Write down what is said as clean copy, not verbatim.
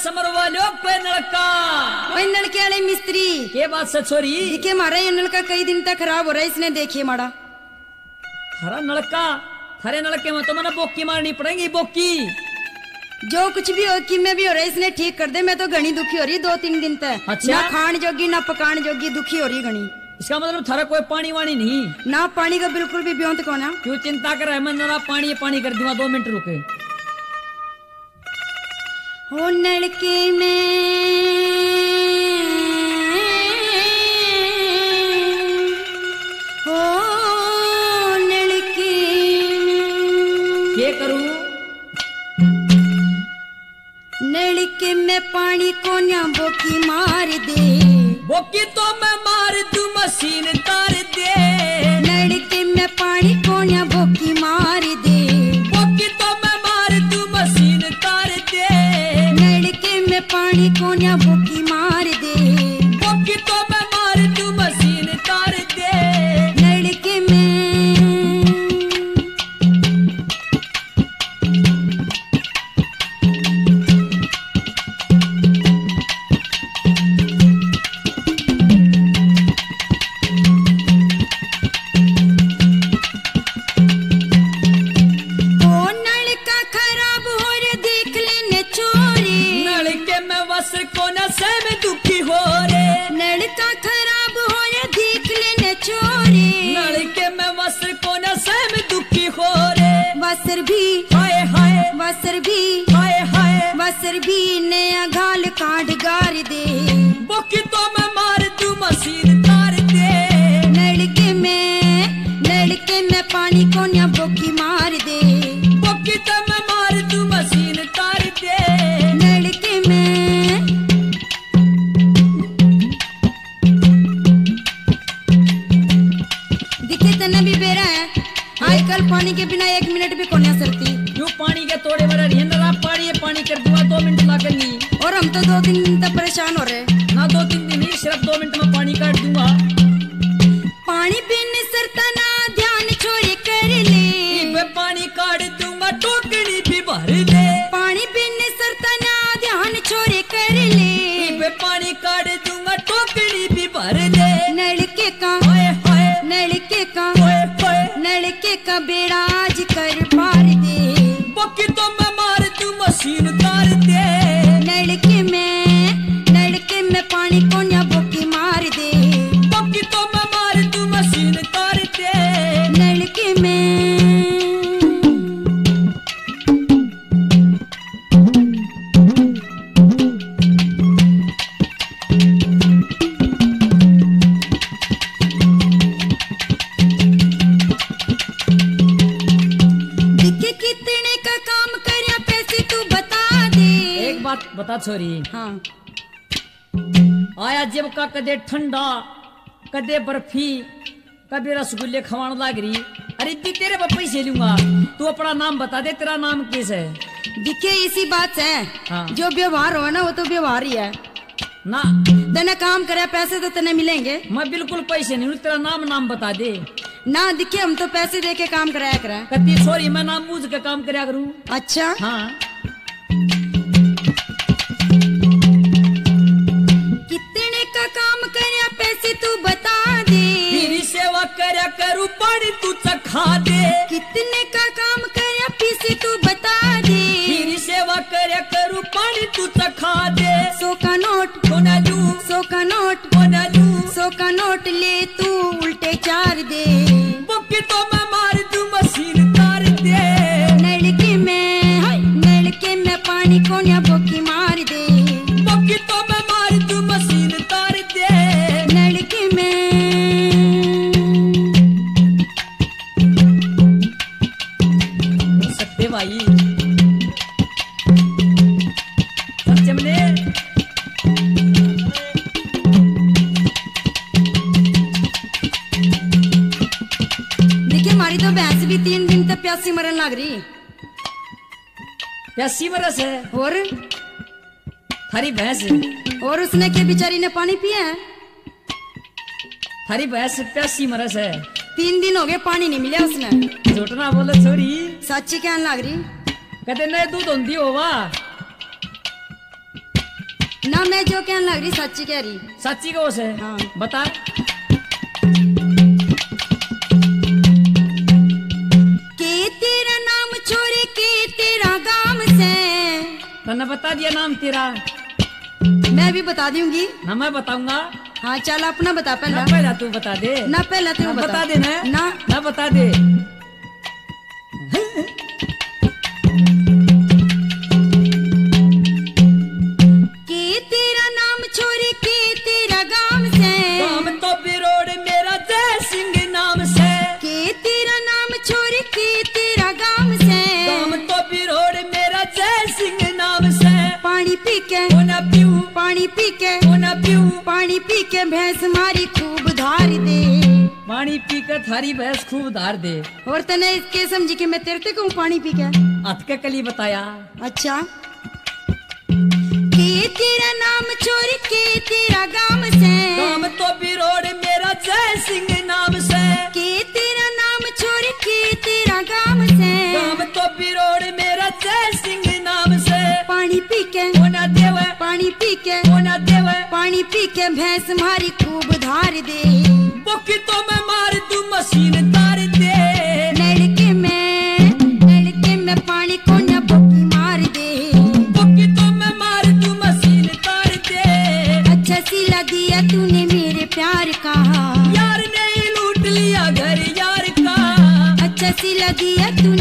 समरवा लो कोई नलका। कोई नलके वाले मिस्त्री के बात से छोरी दिखे मारा ये नलका कई दिन तक खराब हो रहा है, इसने देखिए मारा थारा नलका। थारे नलके में तो मैंने बोकी मारनी पड़ेगी बोकी। जो कुछ भी हो कि मैं भी हो रहा है, इसने ठीक कर दे। मैं तो घनी दुखी हो रही 2-3 दिन तक। अच्छा? ना खान जोगी ना पकान जोगी दुखी हो रही घनी। इसका मतलब थारा कोई पानी वानी नहीं ना पानी का बिल्कुल भी ब्योंत को ना। क्यों चिंता कर रहा है? मैं जरा पानी कर दूंगा, 2 मिनट रुके। हो नलके में हो नलके में क्या करूं? नलके में पानी को ना बोकी मार दे। बोकी तो मैं मार दूं, मशीन तार दे। नलके में पानी को ना बोकी मार दे। बोकी तो मैं मार दूं, मशीन तार दे। नलके में पानी को ना बोकी मार दे। बोकी तो मैं मार दूं, मशीन तार दे। नलके में को न से में दुखी हो रे। नलका खराब हो या देख लेने चोरी। नलके में वस्र को न से में दुखी हो रे। वस्र भी हाय हाय वस्र भी हाय हाय वस्र भी नया गाल काट गार दे। बोकी तो मैं मार दूं, मशीन तार दे। नलके में पानी को ना बोकी मार दे। बोकी तो मैं मार दूं, मशीन तार दे। नलके में तने भी बेरा है आजकल पानी के बिना 1 मिनट भी कोने सरती। क्यों पानी के तोड़े वाला रिंदरा पानी कर दूंगा, 2 मिनट लाकर नहीं। और हम तो 2-3 दिन तक परेशान हो रहे। ना 2-3 दिन नहीं, सिर्फ 2 मिनट में पानी काट दूंगा। पानी पीने सरता ना ध्यान छोरे कर ले। पानी काट दूंगा, टोकरी भी भर ले। पानी पीने सरता ना ध्यान छोरे कर ले। पानी काट दूंगा, टोकरी भी भर ले। नलके का नलके का नलके का बेड़ा आज कर पार दे। बोकी तो मैं मार दूं, मशीन तार दे। नलके में पानी को ना बोकी मार दे। बोकी तो मैं मार दूं, मशीन तार दे। नलके में बता छोरी। हाँ। आया जब का कदे ठंडा कदे बर्फी कभी रसगुल्ले खवाण लाग रही। अरे दी तेरे पर पैसे लूंगा, तू अपना नाम बता दे, तेरा नाम किस है? दिखे इसी बात है। हाँ। जो व्यवहार हो ना वो तो व्यवहार ही है ना। तने काम करे पैसे तो तने मिलेंगे। मैं बिल्कुल पैसे नहीं, तेरा नाम बता दे ना। दिखे हम तो पैसे दे के काम कराया करा। कती छोरी मैं नाम बूझ के काम कराया करूं। अच्छा हाँ। कितने का काम करे पैसे तू बता दे। तेरी सेवा करया करूं, पानी तू चखा दे। कितने का काम करे पैसे तू बता दे। तेरी सेवा करया करूं, पानी तू चखा दे। 100 का नोट कोना लू, 100 का नोट कोना लू। 100 का नोट ले तू उल्टे 4 दे। बोकी तो मैं मार दूं, मशीन तार दे। नलके में पानी को ना बोकी मार दे। बोकी तो मैं मार दूं, मशीन तार दे। नलके में सकते भाई सब चमने। देखिए हमारी तो भैंस भी 3 दिन तक प्यासी मरन लग रही। प्यासी मरस है और थारी भैंस? और उसने के बेचारी ने पानी पिया है। थारी भैंस प्यासी मरस है। 3 दिन हो गए पानी नहीं मिला उसने। झूठ ना बोलो छोरी, सच्ची कहने लग रही। कहते नए दूध होती होवा। ना मैं जो कहने लग रही सच्ची कह रही। सच्ची को से हाँ। बता। के तेरा नाम छोरे के तेरा गाम से। तन्ने बता दिया नाम तेरा। मैं भी बता दूंगी ना मैं बताऊंगा। हाँ चल अपना बता पहला। ना पहला तू बता दे। ना पहला तू बता दे ना। ना बता दे। के तेरा नाम छोरे के तेरा गाम से। गाम तो बिरोड़ मेरा जय सिंह नाम से। के तेरा नाम छोरे के तेरा गाम से। गाम तो बिरोड़ मेरा जय सिंह नाम से। पानी पी के ओ ना पीऊं। पानी पी के ओ ना पीऊं। पानी पी के भैंस मारी खूब धार दे। पानी पी के थारी भैंस खूब धार दे। और तने इसके समझी कि मैं तेरे ते कहूँ पानी पी के। अतके कली बताया। अच्छा के तेरा नाम छोड़ के तेरा गाम से। गाम तो बिरोड़ मेरा जय सिंह नाम से। के तेरा नाम छोड़ के तेरा गाम से। गाम तो बिरोड़ मेरा जय सिंह नाम से। पानी पी के ओ ना देवे। पानी पी के ओ ना देवे। पानी पी के भैंस मारी खूब धार दे। बुकी तो मैं मार दूं मशीन तार दे। नलके में पानी को न बुकी मार दे। बुकी तो मैं मार दूं मशीन तार दे। अच्छा सिला दिया तूने मेरे प्यार का। यार ने लूट लिया घर यार का। अच्छा सिला दिया तूने